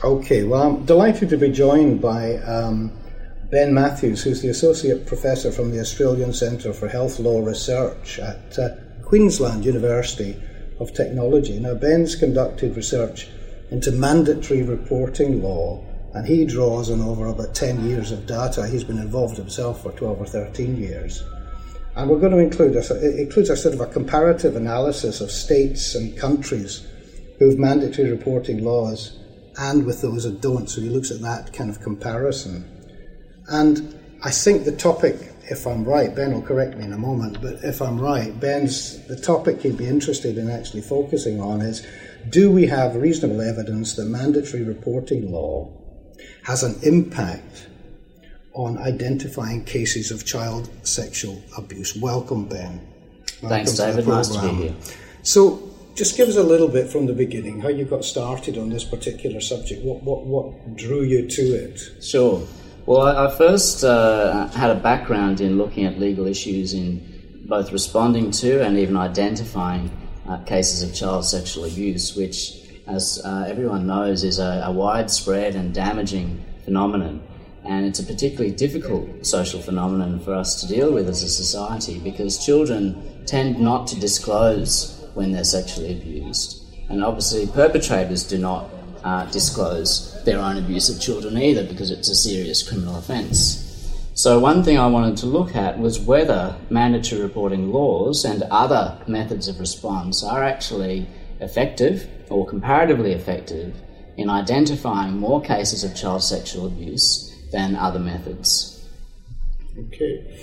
Okay, well, I'm delighted to be joined by Ben Matthews, who's the Associate Professor from the Australian Centre for Health Law Research at Queensland University of Technology. Now, Ben's conducted research into mandatory reporting law, and he draws on over about 10 years of data. He's been involved himself for 12 or 13 years. And we're going to include it includes a sort of a comparative analysis of states and countries who have mandatory reporting laws and with those that don't. So he looks at that kind of comparison. And I think the topic, if I'm right, Ben will correct me in a moment, but if I'm right, the topic he'd be interested in actually focusing on is, do we have reasonable evidence that mandatory reporting law has an impact on identifying cases of child sexual abuse? Welcome, Ben. Thanks, David. Nice to be here. So, just give us a little bit from the beginning, how you got started on this particular subject. What drew you to it? Sure. Well, I first had a background in looking at legal issues in both responding to and even identifying cases of child sexual abuse, which, as everyone knows, is a widespread and damaging phenomenon. And it's a particularly difficult social phenomenon for us to deal with as a society, because children tend not to disclose when they're sexually abused. And obviously perpetrators do not disclose their own abuse of children either, because it's a serious criminal offence. So one thing I wanted to look at was whether mandatory reporting laws and other methods of response are actually effective or comparatively effective in identifying more cases of child sexual abuse than other methods. Okay.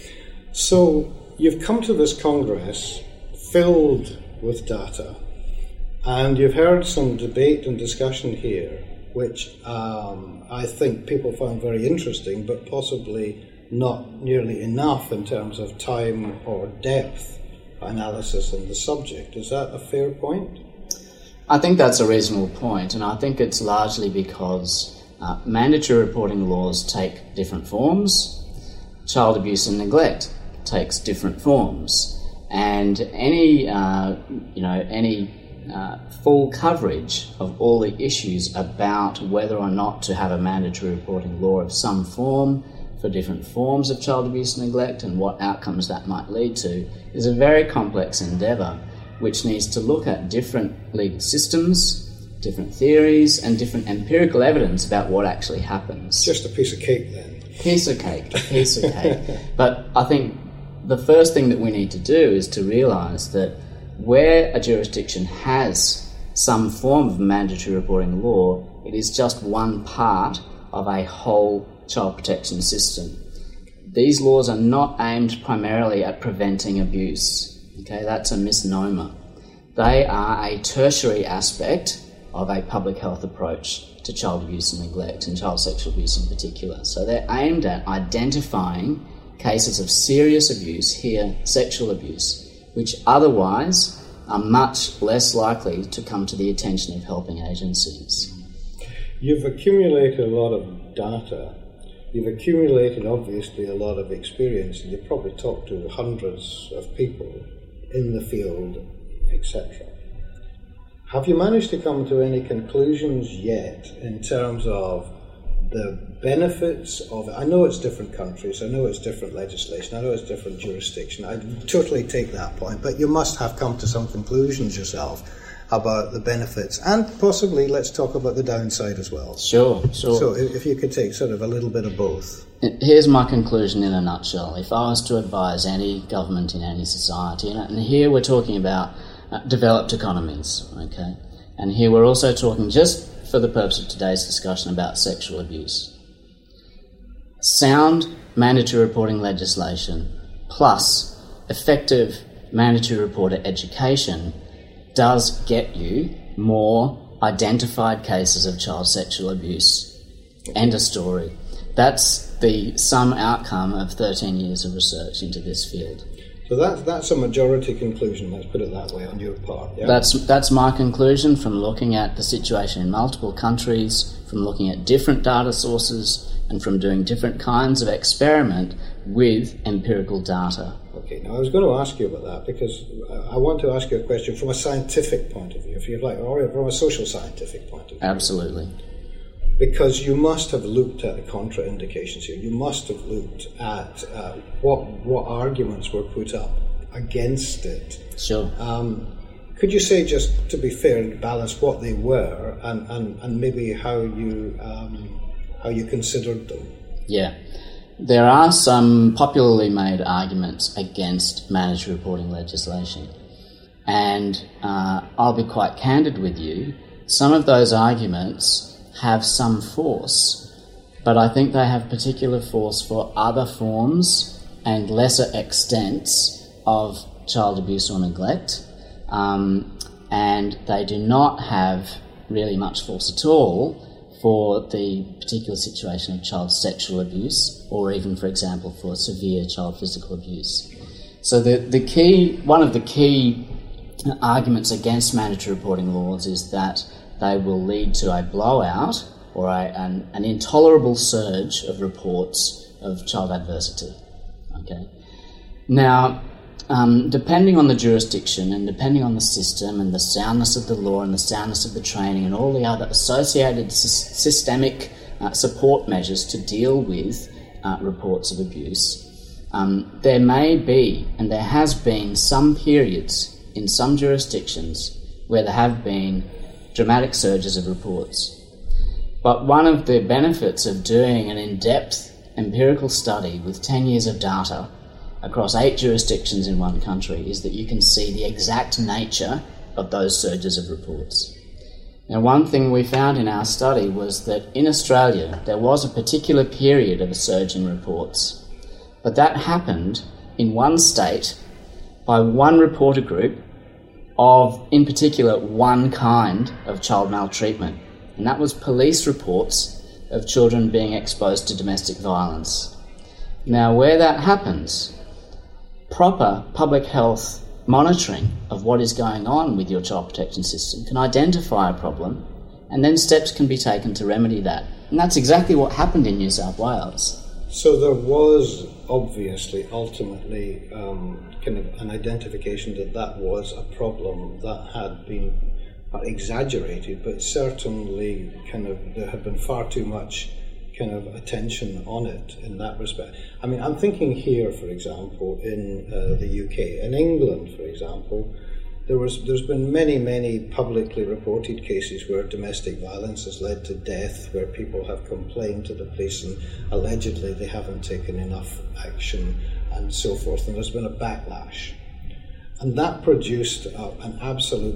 So you've come to this Congress filled with data, and you've heard some debate and discussion here, which I think people found very interesting, but possibly not nearly enough in terms of time or depth analysis in the subject. Is that a fair point? I think that's a reasonable point, and I think it's largely because mandatory reporting laws take different forms. Child abuse and neglect takes different forms. And any full coverage of all the issues about whether or not to have a mandatory reporting law of some form for different forms of child abuse and neglect and what outcomes that might lead to is a very complex endeavour, which needs to look at different legal systems, different theories, and different empirical evidence about what actually happens. Just a piece of cake then. Piece of cake. But I think the first thing that we need to do is to realise that where a jurisdiction has some form of mandatory reporting law, it is just one part of a whole child protection system. These laws are not aimed primarily at preventing abuse. Okay, that's a misnomer. They are a tertiary aspect of a public health approach to child abuse and neglect, and child sexual abuse in particular. So they're aimed at identifying cases of serious abuse, here sexual abuse, which otherwise are much less likely to come to the attention of helping agencies. You've accumulated a lot of data. You've accumulated, obviously, a lot of experience, and you've probably talked to hundreds of people in the field, etc. Have you managed to come to any conclusions yet in terms of the benefits of it? I know it's different countries, I know it's different legislation, I know it's different jurisdiction. I totally take that point, but you must have come to some conclusions yourself about the benefits, and possibly let's talk about the downside as well. Sure. So if you could take sort of a little bit of both. Here's my conclusion in a nutshell. If I was to advise any government in any society, and here we're talking about developed economies, okay? And here we're also talking, just for the purpose of today's discussion, about sexual abuse. Sound mandatory reporting legislation plus effective mandatory reporter education does get you more identified cases of child sexual abuse. End of story. That's the sum outcome of 13 years of research into this field. So that's a majority conclusion, let's put it that way, on your part, yeah? That's my conclusion from looking at the situation in multiple countries, from looking at different data sources, and from doing different kinds of experiment with empirical data. Okay, now I was going to ask you about that, because I want to ask you a question from a scientific point of view, if you like, or from a social scientific point of view. Absolutely. because you must have looked at the contraindications here. You must have looked at what arguments were put up against it. Sure. Could you say, just to be fair and balanced, what they were and maybe how you considered them? Yeah. There are some popularly made arguments against mandatory reporting legislation. And I'll be quite candid with you. Some of those arguments have some force, but I think they have particular force for other forms and lesser extents of child abuse or neglect, and they do not have really much force at all for the particular situation of child sexual abuse, or even, for example, for severe child physical abuse. So one of the key arguments against mandatory reporting laws is that they will lead to a blowout or an intolerable surge of reports of child adversity. Okay. Now, depending on the jurisdiction and depending on the system and the soundness of the law and the soundness of the training and all the other associated systemic support measures to deal with reports of abuse, there may be, and there has been, some periods in some jurisdictions where there have been dramatic surges of reports. But one of the benefits of doing an in-depth empirical study with 10 years of data across 8 jurisdictions in one country is that you can see the exact nature of those surges of reports. Now, one thing we found in our study was that in Australia there was a particular period of a surge in reports, but that happened in one state by one reporter group of, in particular, one kind of child maltreatment, and that was police reports of children being exposed to domestic violence. Now, where that happens, proper public health monitoring of what is going on with your child protection system can identify a problem, and then steps can be taken to remedy that. And that's exactly what happened in New South Wales. So there was obviously ultimately kind of an identification that was a problem that had been not exaggerated, but certainly kind of there had been far too much kind of attention on it in that respect. I mean, I'm thinking here, for example, in the UK. In England, for example, there's been many publicly reported cases where domestic violence has led to death, where people have complained to the police and allegedly they haven't taken enough action and so forth, and there's been a backlash. And that produced an absolute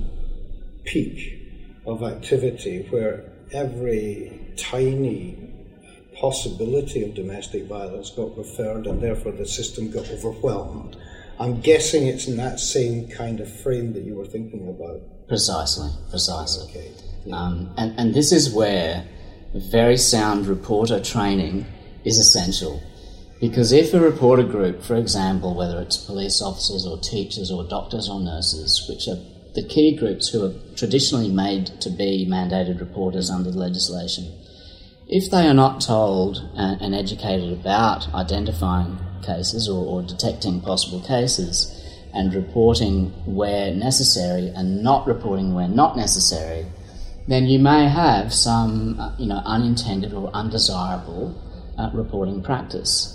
peak of activity where every tiny possibility of domestic violence got referred, and therefore the system got overwhelmed. I'm guessing it's in that same kind of frame that you were thinking about. Precisely. Okay. Yeah. And this is where very sound reporter training is essential. Because if a reporter group, for example, whether it's police officers or teachers or doctors or nurses, which are the key groups who are traditionally made to be mandated reporters under the legislation, if they are not told and educated about identifying cases or detecting possible cases and reporting where necessary and not reporting where not necessary, then you may have some unintended or undesirable reporting practice.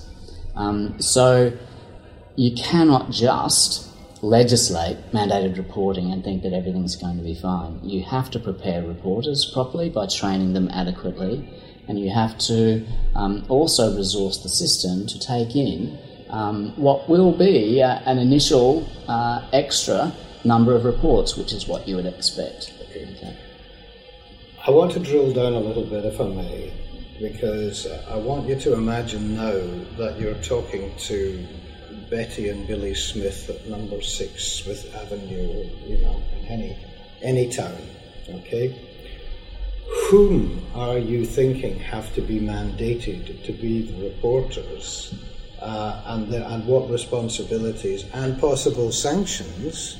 So you cannot just legislate mandated reporting and think that everything's going to be fine. You have to prepare reporters properly by training them adequately, and you have to also resource the system to take in what will be an initial extra number of reports, which is what you would expect. Okay. I want to drill down a little bit, if I may, because I want you to imagine now that you're talking to Betty and Billy Smith at number 6 Smith Avenue, in any town, okay? Whom are you thinking have to be mandated to be the reporters, and what responsibilities and possible sanctions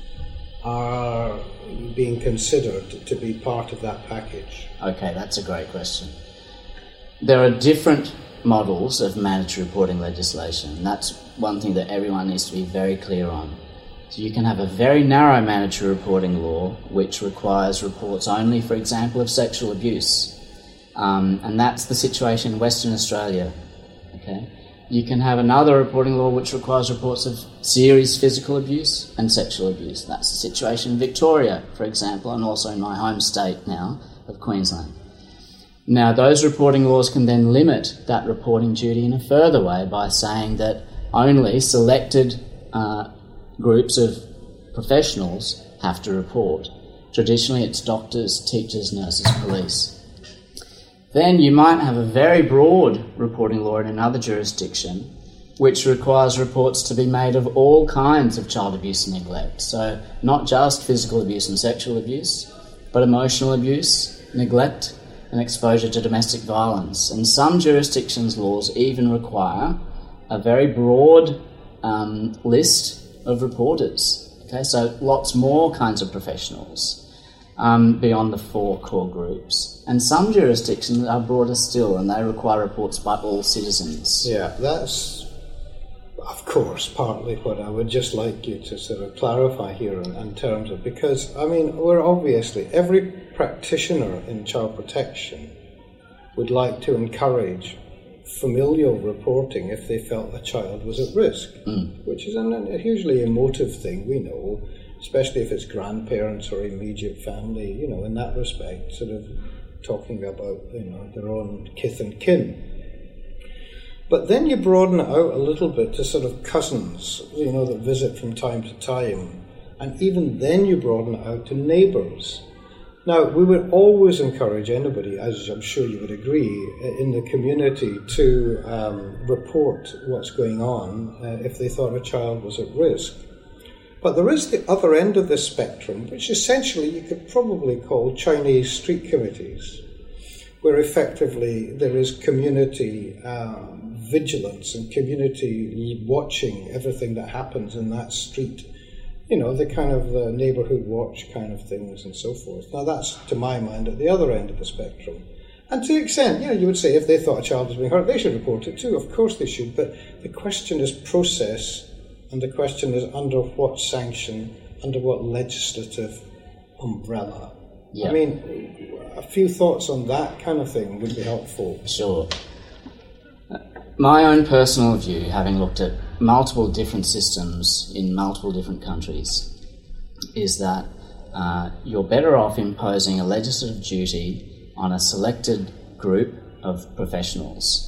are being considered to be part of that package? Okay, that's a great question. There are different models of mandatory reporting legislation, and that's one thing that everyone needs to be very clear on. So you can have a very narrow mandatory reporting law which requires reports only, for example, of sexual abuse. and that's the situation in Western Australia. Okay, you can have another reporting law which requires reports of serious physical abuse and sexual abuse. That's the situation in Victoria, for example, and also in my home state now of Queensland. Now, those reporting laws can then limit that reporting duty in a further way by saying that only selected groups of professionals have to report. Traditionally, it's doctors, teachers, nurses, police. Then you might have a very broad reporting law in another jurisdiction which requires reports to be made of all kinds of child abuse and neglect. So not just physical abuse and sexual abuse, but emotional abuse, neglect, and exposure to domestic violence. And some jurisdictions' laws even require a very broad list of reporters. Okay, so lots more kinds of professionals beyond the 4 core groups. And some jurisdictions are broader still, and they require reports by all citizens. Yeah, that's, of course, partly what I would just like you to sort of clarify here in terms of, because, I mean, we're obviously, every practitioner in child protection would like to encourage familial reporting if they felt a child was at risk, which is a hugely emotive thing, we know, especially if it's grandparents or immediate family, you know, in that respect, sort of talking about, you know, their own kith and kin. But then you broaden it out a little bit to sort of cousins, you know, that visit from time to time, and even then you broaden it out to neighbours. Now, we would always encourage anybody, as I'm sure you would agree, in the community to report what's going on if they thought a child was at risk. But there is the other end of the spectrum, which essentially you could probably call Chinese street committees, where effectively there is community vigilance and community watching everything that happens in that street. You know, the kind of neighbourhood watch kind of things and so forth. Now that's, to my mind, at the other end of the spectrum. And to the extent, you know, you would say if they thought a child was being hurt, they should report it too. Of course they should. But the question is process, and the question is under what sanction, under what legislative umbrella. Yeah. I mean, a few thoughts on that kind of thing would be helpful. Sure. My own personal view, having looked at multiple different systems in multiple different countries, is that you're better off imposing a legislative duty on a selected group of professionals.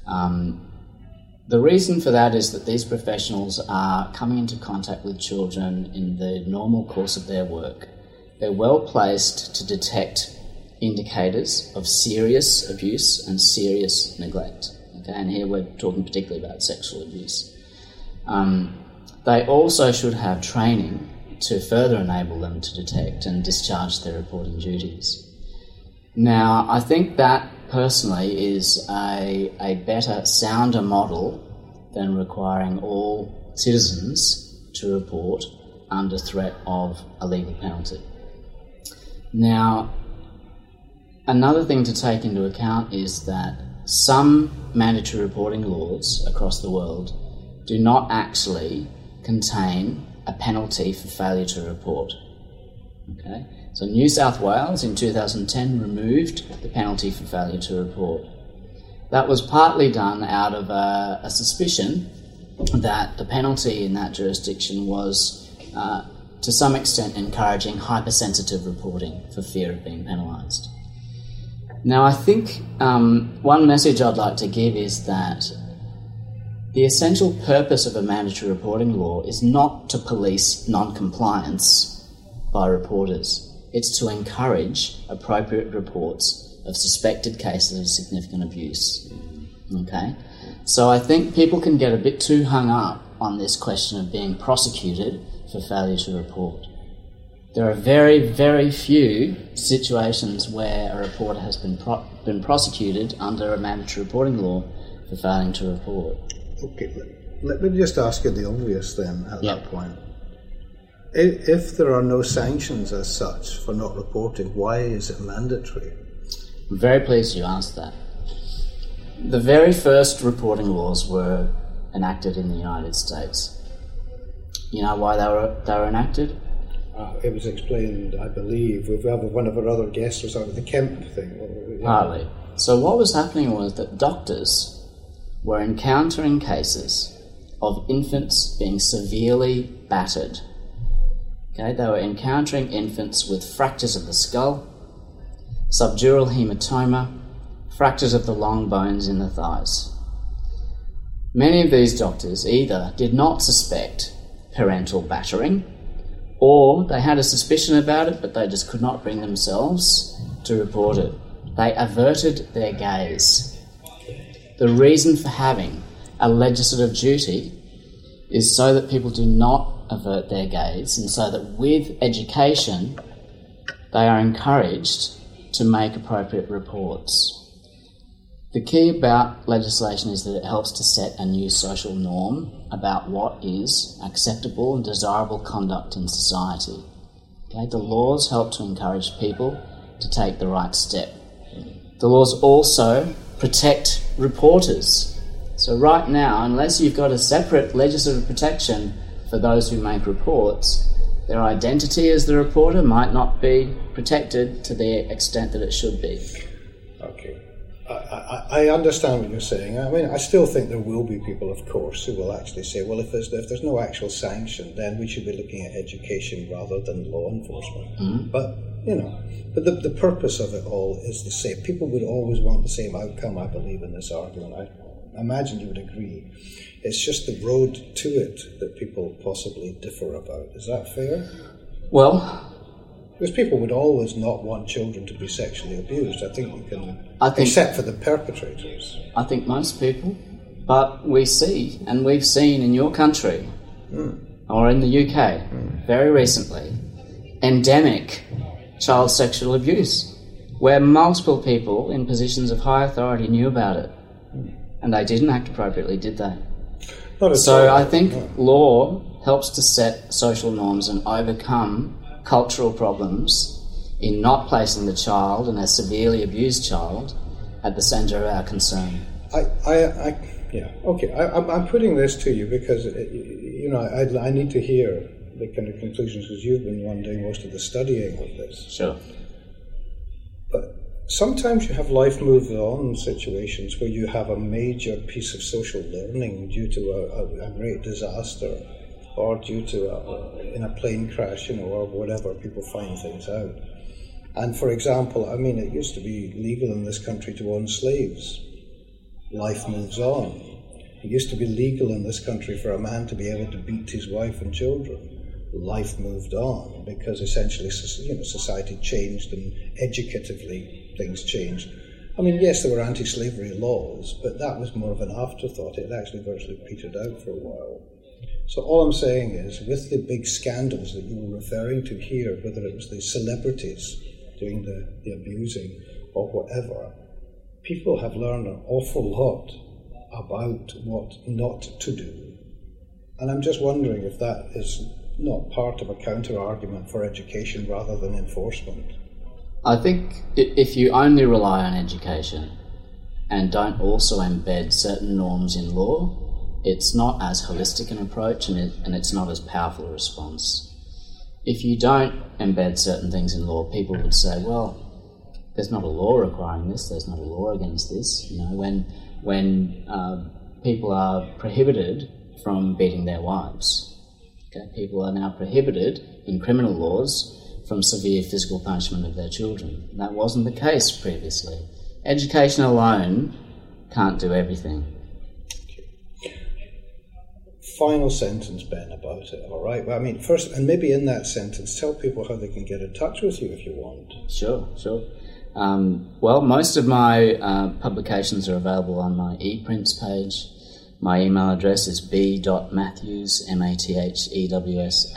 The reason for that is that these professionals are coming into contact with children in the normal course of their work. They're well placed to detect indicators of serious abuse and serious neglect. Okay? And here we're talking particularly about sexual abuse. They also should have training to further enable them to detect and discharge their reporting duties. Now, I think that personally is a better, sounder model than requiring all citizens to report under threat of a legal penalty. Now, another thing to take into account is that some mandatory reporting laws across the world do not actually contain a penalty for failure to report. Okay? So New South Wales in 2010 removed the penalty for failure to report. That was partly done out of a suspicion that the penalty in that jurisdiction was to some extent encouraging hypersensitive reporting for fear of being penalised. Now I think one message I'd like to give is that the essential purpose of a mandatory reporting law is not to police non-compliance by reporters. It's to encourage appropriate reports of suspected cases of significant abuse. Okay? So I think people can get a bit too hung up on this question of being prosecuted for failure to report. There are very, very few situations where a reporter has been prosecuted under a mandatory reporting law for failing to report. Okay, let me just ask you the obvious then at that point. If there are no sanctions as such for not reporting, why is it mandatory? I'm very pleased you asked that. The very first reporting laws were enacted in the United States. You know why they were enacted? It was explained, I believe, with one of our other guests was out of the Kemp thing. Partly. So what was happening was that doctors were encountering cases of infants being severely battered. Okay, they were encountering infants with fractures of the skull, subdural hematoma, fractures of the long bones in the thighs. Many of these doctors either did not suspect parental battering, or they had a suspicion about it, but they just could not bring themselves to report it. They averted their gaze. The reason for having a legislative duty is so that people do not avert their gaze, and so that with education they are encouraged to make appropriate reports. The key about legislation is that it helps to set a new social norm about what is acceptable and desirable conduct in society. Okay? The laws help to encourage people to take the right step. The laws also protect reporters. So right now, unless you've got a separate legislative protection for those who make reports, their identity as the reporter might not be protected to the extent that it should be. Okay. I understand what you're saying. I mean, I still think there will be people, of course, who will actually say, well, if there's no actual sanction, then we should be looking at education rather than law enforcement. Mm-hmm. But, the purpose of it all is the same. People would always want the same outcome, I believe, in this argument. I imagine you would agree. It's just the road to it that people possibly differ about. Is that fair? Well, because people would always not want children to be sexually abused. I think you can, except for the perpetrators. I think most people. But we see, and we've seen in your country, or in the UK, very recently, endemic child sexual abuse, where multiple people in positions of high authority knew about it. And they didn't act appropriately, did they? So I think law helps to set social norms and overcome cultural problems in not placing the child and a severely abused child at the centre of our concern. I'm putting this to you because I need to hear the kind of conclusions, because you've been one doing most of the studying of this. Sure. But sometimes you have life move on situations where you have a major piece of social learning due to a great disaster, or due to in a plane crash, or whatever, people find things out. And for example, I mean, it used to be legal in this country to own slaves. Life moves on. It used to be legal in this country for a man to be able to beat his wife and children. Life moved on because essentially, society changed and educatively things changed. I mean, yes, there were anti-slavery laws, but that was more of an afterthought. It actually virtually petered out for a while. So all I'm saying is, with the big scandals that you were referring to here, whether it was the celebrities doing the abusing or whatever, people have learned an awful lot about what not to do. And I'm just wondering if that is not part of a counter-argument for education rather than enforcement. I think if you only rely on education and don't also embed certain norms in law, it's not as holistic an approach and it's not as powerful a response. If you don't embed certain things in law, people would say, well, there's not a law requiring this, there's not a law against this. When people are prohibited from beating their wives, okay, people are now prohibited in criminal laws from severe physical punishment of their children. That wasn't the case previously. Education alone can't do everything. Final sentence, Ben, about it, all right? Well, I mean, first, and maybe in that sentence, tell people how they can get in touch with you if you want. Sure. Well, most of my publications are available on my ePrints page. My email address is b.matthews, MATHEWS,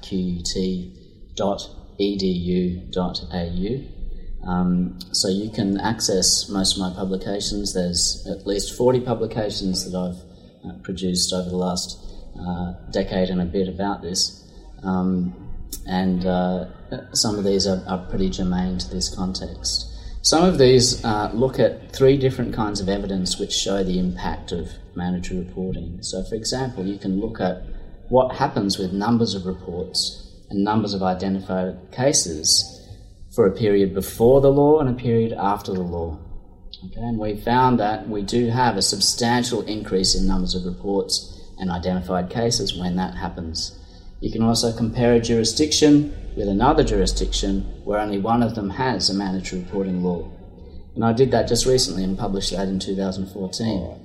@qut.edu.au. So you can access most of my publications. There's at least 40 publications that I've produced over the last decade and a bit about this. And some of these are pretty germane to this context. Some of these look at 3 different kinds of evidence which show the impact of mandatory reporting. So, for example, you can look at what happens with numbers of reports and numbers of identified cases for a period before the law and a period after the law. Okay, and we found that we do have a substantial increase in numbers of reports and identified cases when that happens. You can also compare a jurisdiction with another jurisdiction where only one of them has a mandatory reporting law. And I did that just recently and published that in 2014.